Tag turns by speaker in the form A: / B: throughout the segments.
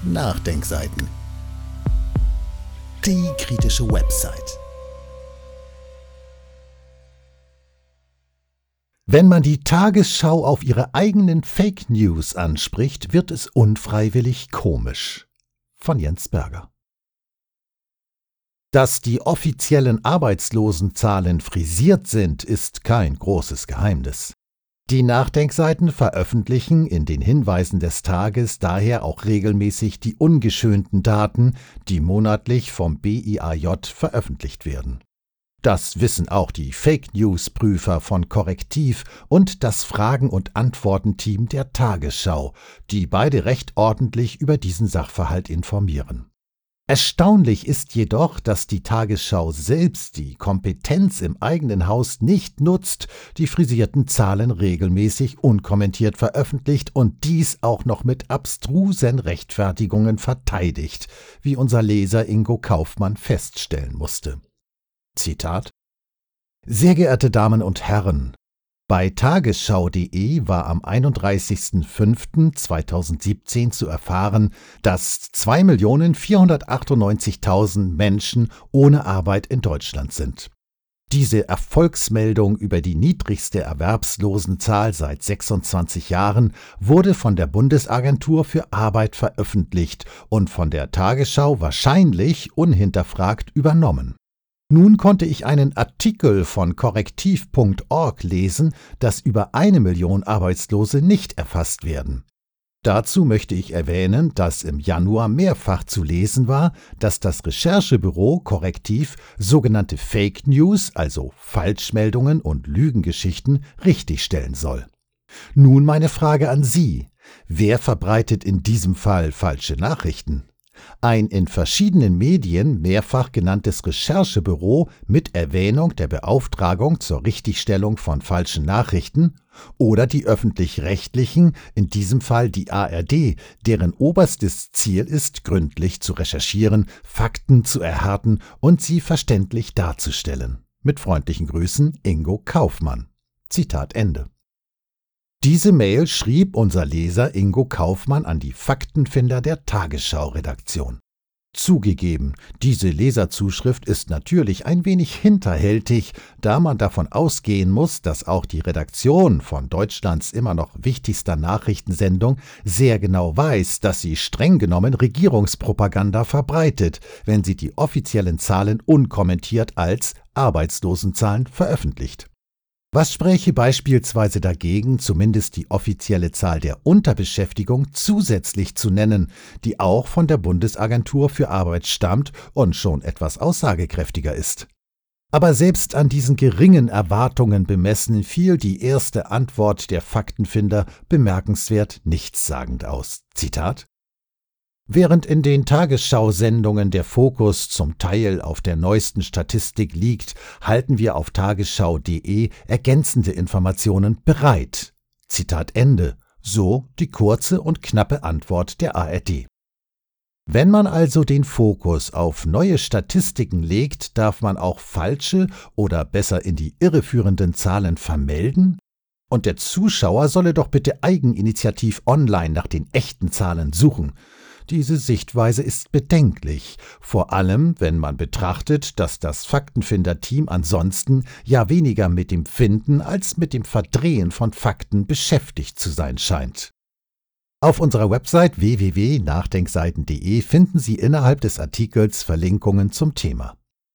A: Nachdenkseiten. Die kritische Website. Wenn man die Tagesschau auf ihre eigenen Fake News anspricht, wird es unfreiwillig komisch. Von Jens Berger. Dass die offiziellen Arbeitslosenzahlen frisiert sind, ist kein großes Geheimnis. Die Nachdenkseiten veröffentlichen in den Hinweisen des Tages daher auch regelmäßig die ungeschönten Daten, die monatlich vom BIAJ veröffentlicht werden. Das wissen auch die Fake-News-Prüfer von Correctiv und das Fragen- und Antworten-Team der Tagesschau, die beide recht ordentlich über diesen Sachverhalt informieren. Erstaunlich ist jedoch, dass die Tagesschau selbst die Kompetenz im eigenen Haus nicht nutzt, die frisierten Zahlen regelmäßig unkommentiert veröffentlicht und dies auch noch mit abstrusen Rechtfertigungen verteidigt, wie unser Leser Ingo Kaufmann feststellen musste. Zitat: Sehr geehrte Damen und Herren, bei tagesschau.de war am 31.05.2017 zu erfahren, dass 2.498.000 Menschen ohne Arbeit in Deutschland sind. Diese Erfolgsmeldung über die niedrigste Erwerbslosenzahl seit 26 Jahren wurde von der Bundesagentur für Arbeit veröffentlicht und von der Tagesschau wahrscheinlich unhinterfragt übernommen. Nun konnte ich einen Artikel von correctiv.org lesen, dass über 1 Million Arbeitslose nicht erfasst werden. Dazu möchte ich erwähnen, dass im Januar mehrfach zu lesen war, dass das Recherchebüro Correctiv sogenannte Fake News, also Falschmeldungen und Lügengeschichten, richtigstellen soll. Nun meine Frage an Sie: Wer verbreitet in diesem Fall falsche Nachrichten? Ein in verschiedenen Medien mehrfach genanntes Recherchebüro mit Erwähnung der Beauftragung zur Richtigstellung von falschen Nachrichten oder die öffentlich-rechtlichen, in diesem Fall die ARD, deren oberstes Ziel ist, gründlich zu recherchieren, Fakten zu erhärten und sie verständlich darzustellen. Mit freundlichen Grüßen, Ingo Kaufmann. Zitat Ende. Diese Mail schrieb unser Leser Ingo Kaufmann an die Faktenfinder der Tagesschau-Redaktion. Zugegeben, diese Leserzuschrift ist natürlich ein wenig hinterhältig, da man davon ausgehen muss, dass auch die Redaktion von Deutschlands immer noch wichtigster Nachrichtensendung sehr genau weiß, dass sie streng genommen Regierungspropaganda verbreitet, wenn sie die offiziellen Zahlen unkommentiert als Arbeitslosenzahlen veröffentlicht. Was spräche beispielsweise dagegen, zumindest die offizielle Zahl der Unterbeschäftigung zusätzlich zu nennen, die auch von der Bundesagentur für Arbeit stammt und schon etwas aussagekräftiger ist? Aber selbst an diesen geringen Erwartungen bemessen fiel die erste Antwort der Faktenfinder bemerkenswert nichtssagend aus. Zitat: Während in den Tagesschau-Sendungen der Fokus zum Teil auf der neuesten Statistik liegt, halten wir auf tagesschau.de ergänzende Informationen bereit. Zitat Ende. So die kurze und knappe Antwort der ARD. Wenn man also den Fokus auf neue Statistiken legt, darf man auch falsche oder besser in die Irre führenden Zahlen vermelden? Und der Zuschauer solle doch bitte eigeninitiativ online nach den echten Zahlen suchen. Diese Sichtweise ist bedenklich, vor allem wenn man betrachtet, dass das Faktenfinder-Team ansonsten ja weniger mit dem Finden als mit dem Verdrehen von Fakten beschäftigt zu sein scheint. Auf unserer Website www.nachdenkseiten.de finden Sie innerhalb des Artikels Verlinkungen zum Thema.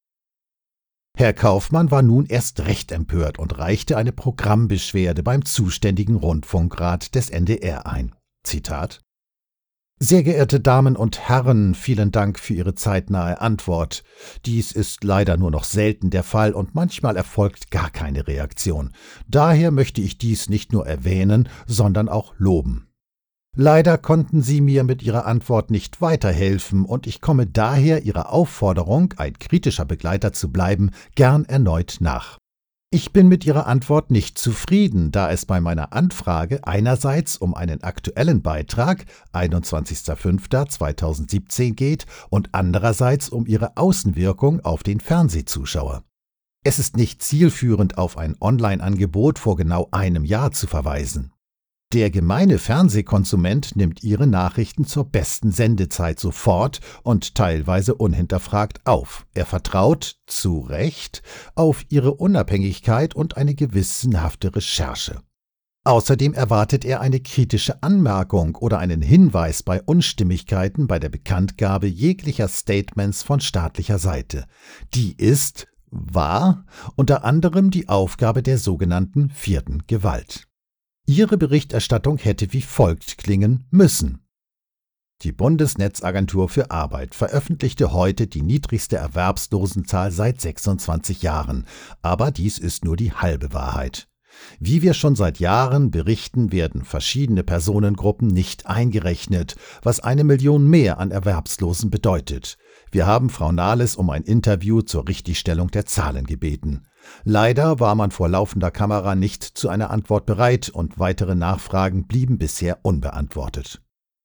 A: Herr Kaufmann war nun erst recht empört und reichte eine Programmbeschwerde beim zuständigen Rundfunkrat des NDR ein. Zitat: Sehr geehrte Damen und Herren, vielen Dank für Ihre zeitnahe Antwort. Dies ist leider nur noch selten der Fall und manchmal erfolgt gar keine Reaktion. Daher möchte ich dies nicht nur erwähnen, sondern auch loben. Leider konnten Sie mir mit Ihrer Antwort nicht weiterhelfen und ich komme daher Ihrer Aufforderung, ein kritischer Begleiter zu bleiben, gern erneut nach. Ich bin mit Ihrer Antwort nicht zufrieden, da es bei meiner Anfrage einerseits um einen aktuellen Beitrag, 21.05.2017 geht und andererseits um Ihre Außenwirkung auf den Fernsehzuschauer. Es ist nicht zielführend, auf ein Online-Angebot vor genau einem Jahr zu verweisen. Der gemeine Fernsehkonsument nimmt Ihre Nachrichten zur besten Sendezeit sofort und teilweise unhinterfragt auf. Er vertraut, zu Recht, auf Ihre Unabhängigkeit und eine gewissenhafte Recherche. Außerdem erwartet er eine kritische Anmerkung oder einen Hinweis bei Unstimmigkeiten bei der Bekanntgabe jeglicher Statements von staatlicher Seite. Die war unter anderem die Aufgabe der sogenannten vierten Gewalt. Ihre Berichterstattung hätte wie folgt klingen müssen. Die Bundesnetzagentur für Arbeit veröffentlichte heute die niedrigste Erwerbslosenzahl seit 26 Jahren, aber dies ist nur die halbe Wahrheit. Wie wir schon seit Jahren berichten, werden verschiedene Personengruppen nicht eingerechnet, was 1 Million mehr an Erwerbslosen bedeutet. Wir haben Frau Nahles um ein Interview zur Richtigstellung der Zahlen gebeten. Leider war man vor laufender Kamera nicht zu einer Antwort bereit und weitere Nachfragen blieben bisher unbeantwortet.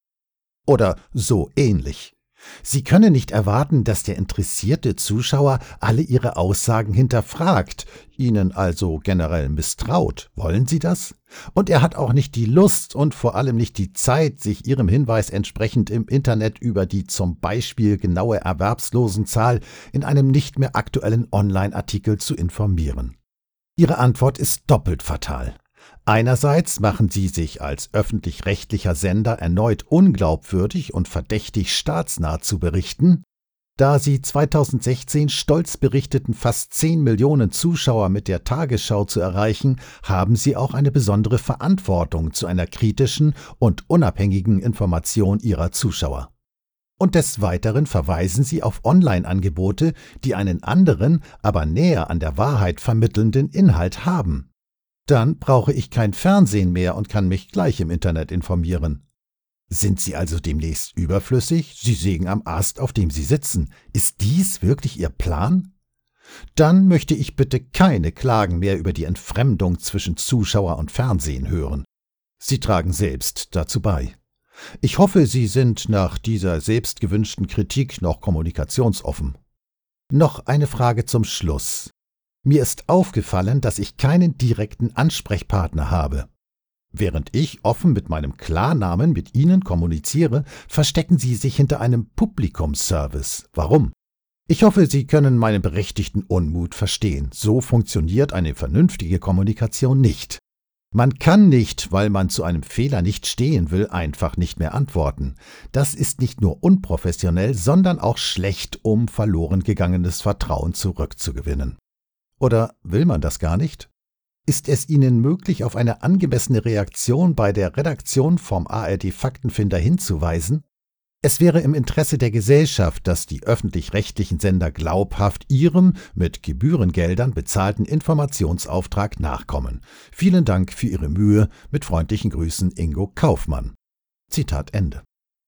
A: Oder so ähnlich. Sie können nicht erwarten, dass der interessierte Zuschauer alle Ihre Aussagen hinterfragt, Ihnen also generell misstraut. Wollen Sie das? Und er hat auch nicht die Lust und vor allem nicht die Zeit, sich Ihrem Hinweis entsprechend im Internet über die zum Beispiel genaue Erwerbslosenzahl in einem nicht mehr aktuellen Online-Artikel zu informieren. Ihre Antwort ist doppelt fatal. Einerseits machen Sie sich als öffentlich-rechtlicher Sender erneut unglaubwürdig und verdächtig staatsnah zu berichten, da Sie 2016 stolz berichteten, fast 10 Millionen Zuschauer mit der Tagesschau zu erreichen, haben Sie auch eine besondere Verantwortung zu einer kritischen und unabhängigen Information Ihrer Zuschauer. Und des Weiteren verweisen Sie auf Online-Angebote, die einen anderen, aber näher an der Wahrheit vermittelnden Inhalt haben. Dann brauche ich kein Fernsehen mehr und kann mich gleich im Internet informieren. Sind Sie also demnächst überflüssig? Sie sägen am Ast, auf dem Sie sitzen. Ist dies wirklich Ihr Plan? Dann möchte ich bitte keine Klagen mehr über die Entfremdung zwischen Zuschauer und Fernsehen hören. Sie tragen selbst dazu bei. Ich hoffe, Sie sind nach dieser selbstgewünschten Kritik noch kommunikationsoffen. Noch eine Frage zum Schluss. Mir ist aufgefallen, dass ich keinen direkten Ansprechpartner habe. Während ich offen mit meinem Klarnamen mit Ihnen kommuniziere, verstecken Sie sich hinter einem Publikumsservice. Warum? Ich hoffe, Sie können meinen berechtigten Unmut verstehen. So funktioniert eine vernünftige Kommunikation nicht. Man kann nicht, weil man zu einem Fehler nicht stehen will, einfach nicht mehr antworten. Das ist nicht nur unprofessionell, sondern auch schlecht, um verloren gegangenes Vertrauen zurückzugewinnen. Oder will man das gar nicht? Ist es Ihnen möglich, auf eine angemessene Reaktion bei der Redaktion vom ARD Faktenfinder hinzuweisen? Es wäre im Interesse der Gesellschaft, dass die öffentlich-rechtlichen Sender glaubhaft ihrem mit Gebührengeldern bezahlten Informationsauftrag nachkommen. Vielen Dank für Ihre Mühe. Mit freundlichen Grüßen, Ingo Kaufmann. Zitat Ende.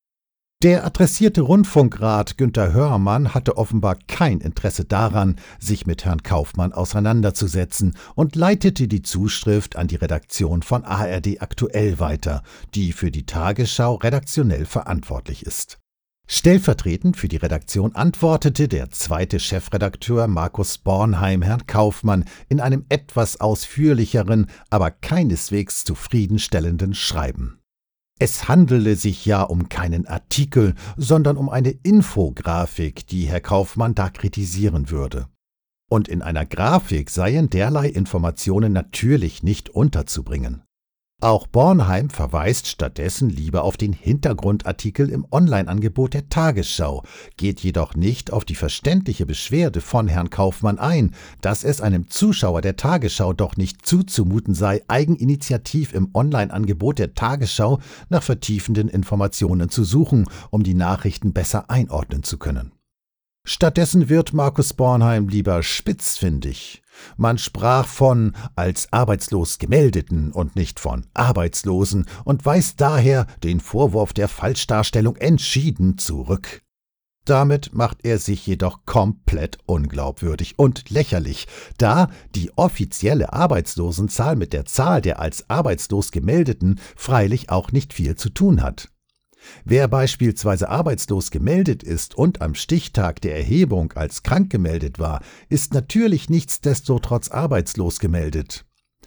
A: Der adressierte Rundfunkrat Günter Hörmann hatte offenbar kein Interesse daran, sich mit Herrn Kaufmann auseinanderzusetzen und leitete die Zuschrift an die Redaktion von ARD Aktuell weiter, die für die Tagesschau redaktionell verantwortlich ist. Stellvertretend für die Redaktion antwortete der zweite Chefredakteur Markus Bornheim Herrn Kaufmann in einem etwas ausführlicheren, aber keineswegs zufriedenstellenden Schreiben. Es handele sich ja um keinen Artikel, sondern um eine Infografik, die Herr Kaufmann da kritisieren würde. Und in einer Grafik seien derlei Informationen natürlich nicht unterzubringen. Auch Bornheim verweist stattdessen lieber auf den Hintergrundartikel im Online-Angebot der Tagesschau, geht jedoch nicht auf die verständliche Beschwerde von Herrn Kaufmann ein, dass es einem Zuschauer der Tagesschau doch nicht zuzumuten sei, eigeninitiativ im Online-Angebot der Tagesschau nach vertiefenden Informationen zu suchen, um die Nachrichten besser einordnen zu können. Stattdessen wird Markus Bornheim lieber spitzfindig. Man sprach von als arbeitslos Gemeldeten und nicht von Arbeitslosen und weist daher den Vorwurf der Falschdarstellung entschieden zurück. Damit macht er sich jedoch komplett unglaubwürdig und lächerlich, da die offizielle Arbeitslosenzahl mit der Zahl der als arbeitslos Gemeldeten freilich auch nicht viel zu tun hat. Wer beispielsweise arbeitslos gemeldet ist und am Stichtag der Erhebung als krank gemeldet war, ist natürlich nichtsdestotrotz arbeitslos gemeldet.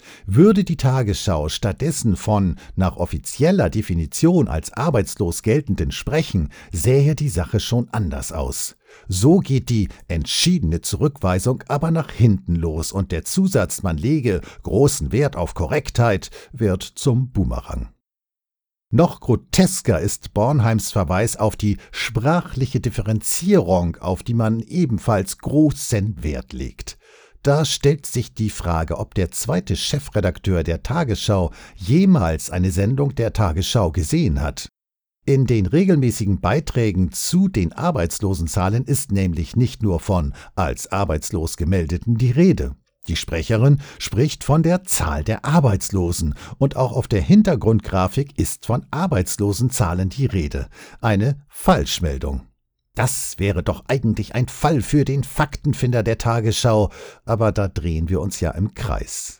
A: Würde die Tagesschau stattdessen von nach offizieller Definition als arbeitslos geltenden Sprechen, sähe die Sache schon anders aus. So geht die entschiedene Zurückweisung aber nach hinten los und der Zusatz, man lege großen Wert auf Korrektheit, wird zum Bumerang. Noch grotesker ist Bornheims Verweis auf die sprachliche Differenzierung, auf die man ebenfalls großen Wert legt. Da stellt sich die Frage, ob der zweite Chefredakteur der Tagesschau jemals eine Sendung der Tagesschau gesehen hat. In den regelmäßigen Beiträgen zu den Arbeitslosenzahlen ist nämlich nicht nur von als arbeitslos Gemeldeten die Rede. Die Sprecherin spricht von der Zahl der Arbeitslosen und auch auf der Hintergrundgrafik ist von Arbeitslosenzahlen die Rede. Eine Falschmeldung. Das wäre doch eigentlich ein Fall für den Faktenfinder der Tagesschau, aber da drehen wir uns ja im Kreis.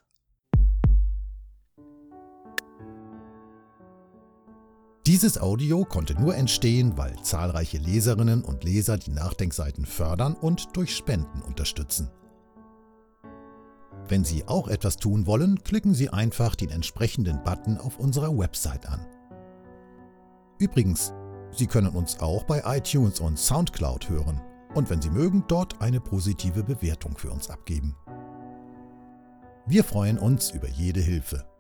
A: Dieses Audio konnte nur entstehen, weil zahlreiche Leserinnen und Leser die Nachdenkseiten fördern und durch Spenden unterstützen. Wenn Sie auch etwas tun wollen, klicken Sie einfach den entsprechenden Button auf unserer Website an. Übrigens, Sie können uns auch bei iTunes und SoundCloud hören und wenn Sie mögen, dort eine positive Bewertung für uns abgeben. Wir freuen uns über jede Hilfe.